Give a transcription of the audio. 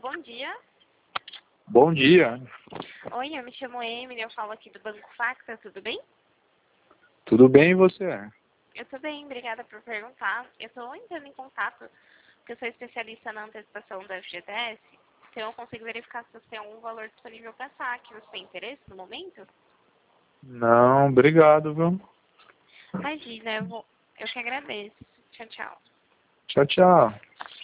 bom dia. Bom dia. Oi, eu me chamo Emily, eu falo aqui do Banco Facta, tudo bem? Tudo bem e você? Eu tô bem, obrigada por perguntar. Eu tô entrando em contato, porque eu sou especialista na antecipação da FGTS, então eu consigo verificar se você tem algum valor disponível para saque. Você tem interesse no momento? Não, obrigado, viu? Imagina, eu que agradeço. Tchau, tchau. Tchau, tchau.